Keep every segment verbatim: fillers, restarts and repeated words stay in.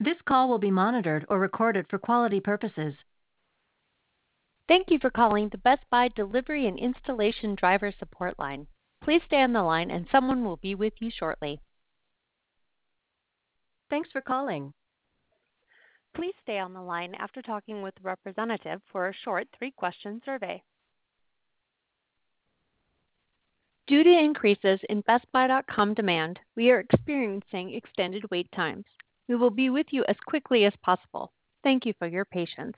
This call will be monitored or recorded for quality purposes. Thank you for calling the Best Buy Delivery and Installation Driver Support Line. Please stay on the line and someone will be with you shortly. Thanks for calling. Please stay on the line after talking with the representative for a short three-question survey. Due to increases in Best Buy dot com demand, we are experiencing extended wait times. We will be with you as quickly as possible. Thank you for your patience.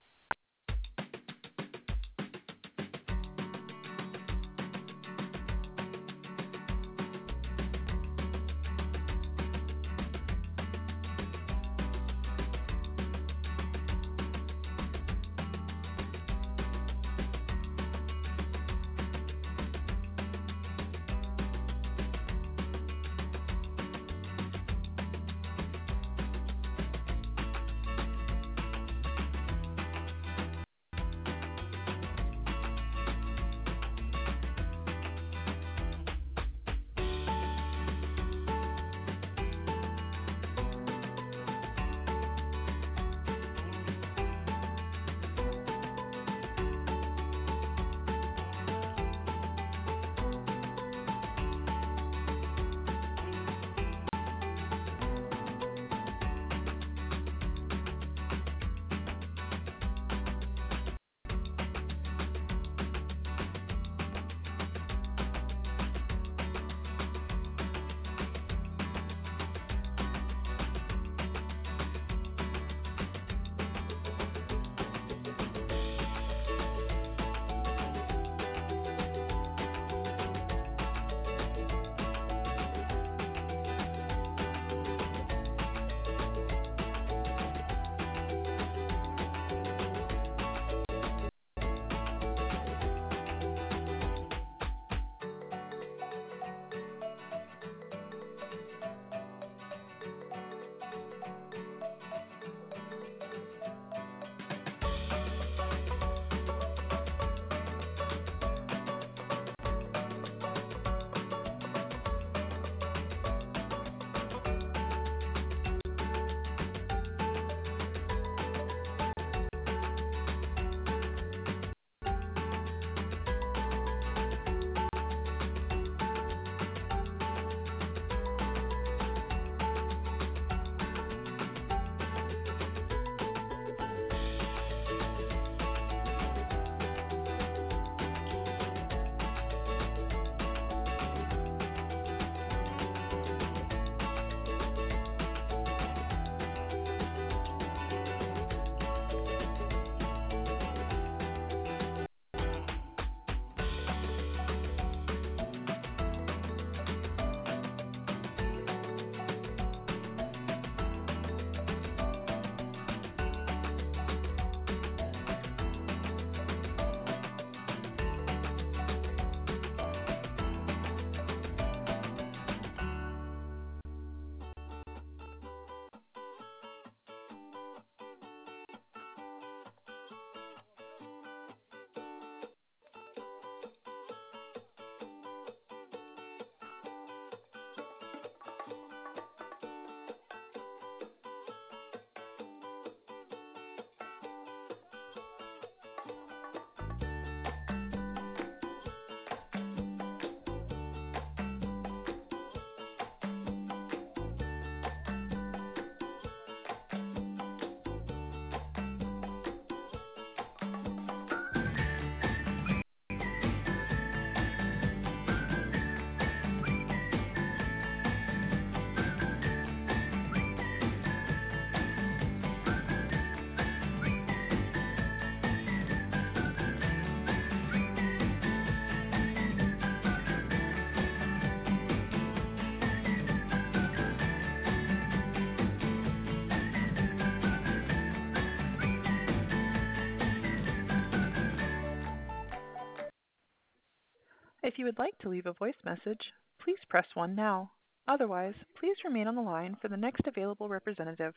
If you would like to leave a voice message, please press one now. Otherwise, please remain on the line for the next available representative.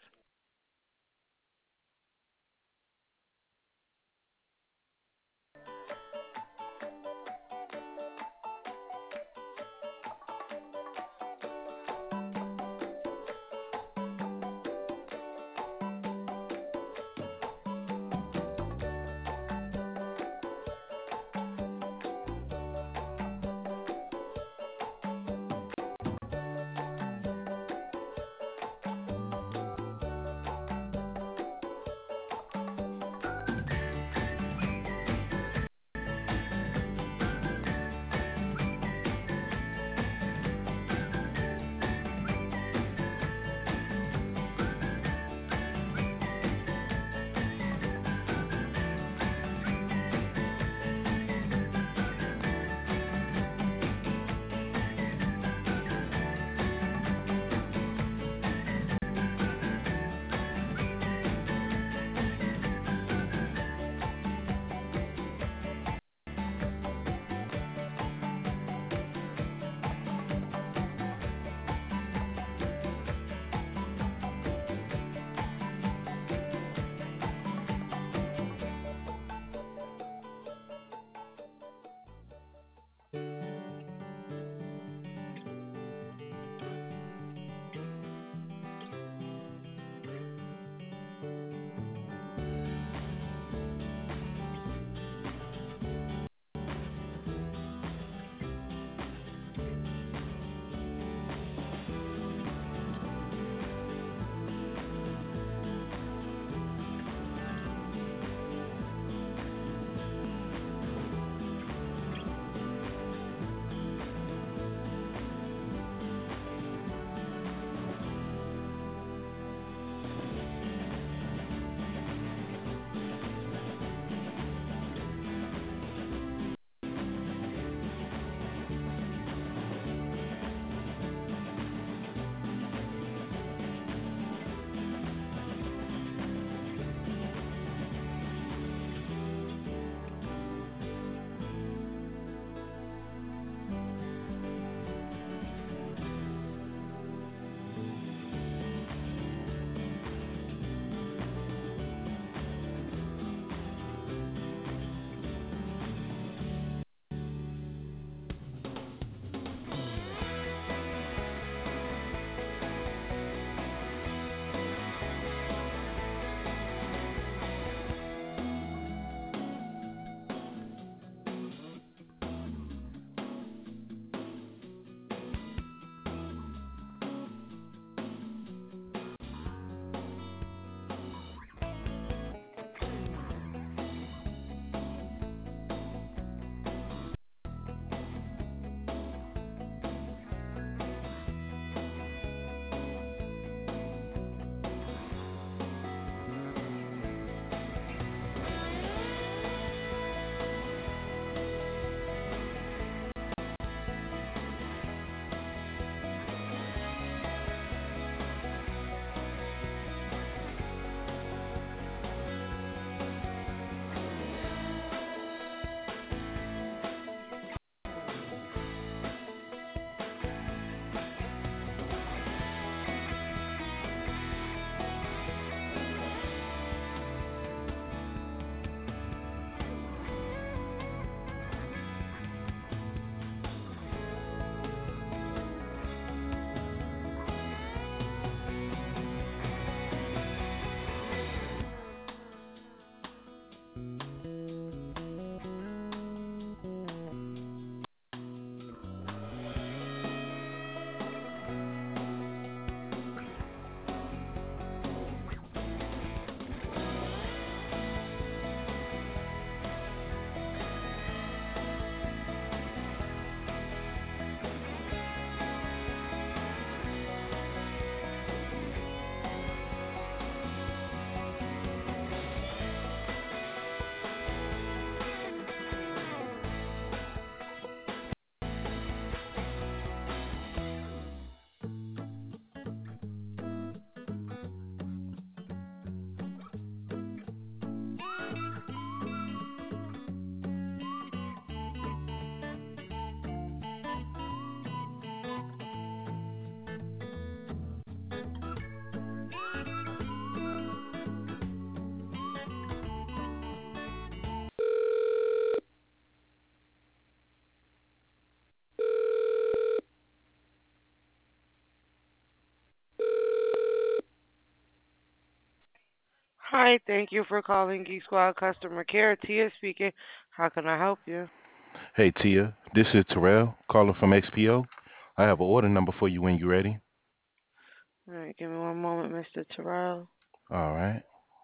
Hi, thank you for calling Geek Squad customer care. Tia speaking. How can I help you? Hey Tia, this is Terrell calling from X P O. I have an order number for you when you're ready. All right, give me one moment, Mister Terrell. All right.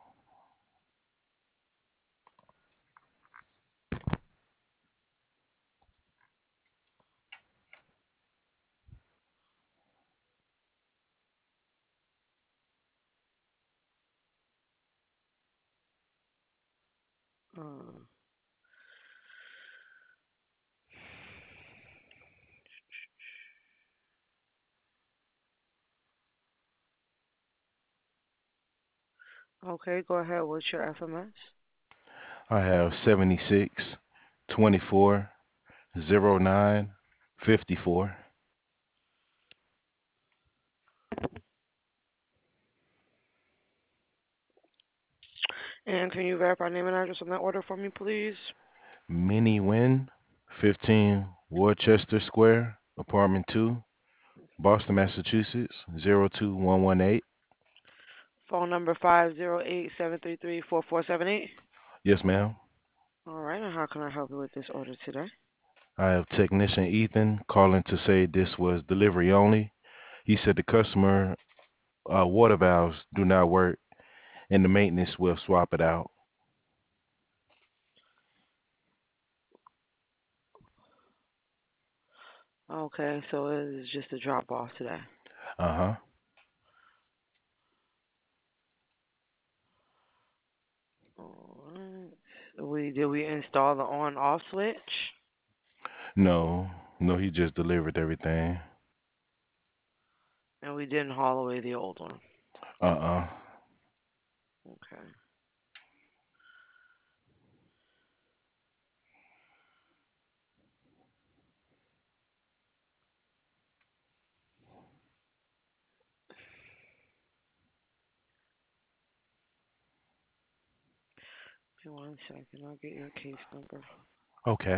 Um, okay, go ahead. What's your F M S? I have seventy-six, twenty-four, zero nine, fifty-four. And can you verify name and address on that order for me, please? Mini Win, fifteen Worcester Square, Apartment two, Boston, Massachusetts, zero two one one eight. Phone number five zero eight seven three three four four seven eight. Yes, ma'am. All right, and how can I help you with this order today? I have technician Ethan calling to say this was delivery only. He said the customer uh, water valves do not work and the maintenance will swap it out. Okay, so it is just a drop off today. Uh-huh. All right. We did we install the on off switch? No, no, he just delivered everything. And we didn't haul away the old one. Uh-uh. Okay. Give me one second. I'll get your case number. Okay.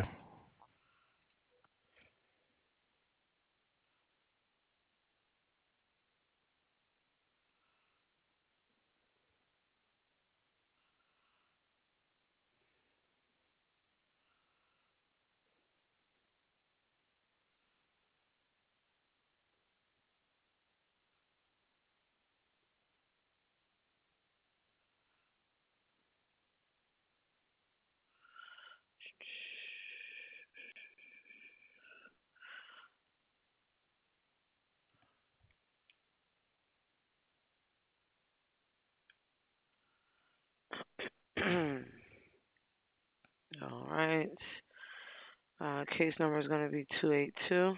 All right. Uh, case number is going to be two eight two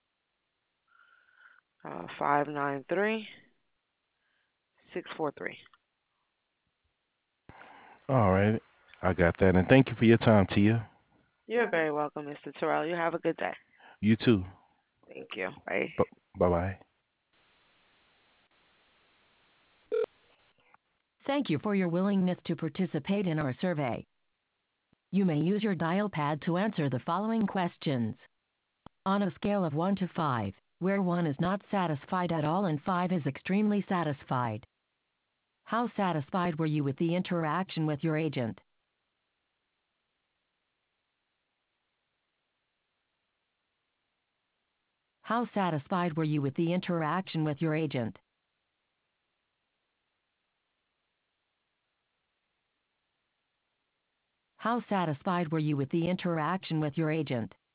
uh, five nine three six four three. All right. I got that. And thank you for your time, Tia. You're very welcome, Mister Terrell. You have a good day. You too. Thank you. Bye. B- bye-bye. Thank you for your willingness to participate in our survey. You may use your dial pad to answer the following questions. On a scale of one to five, where one is not satisfied at all and five is extremely satisfied, how satisfied were you with the interaction with your agent? How satisfied were you with the interaction with your agent? How satisfied were you with the interaction with your agent?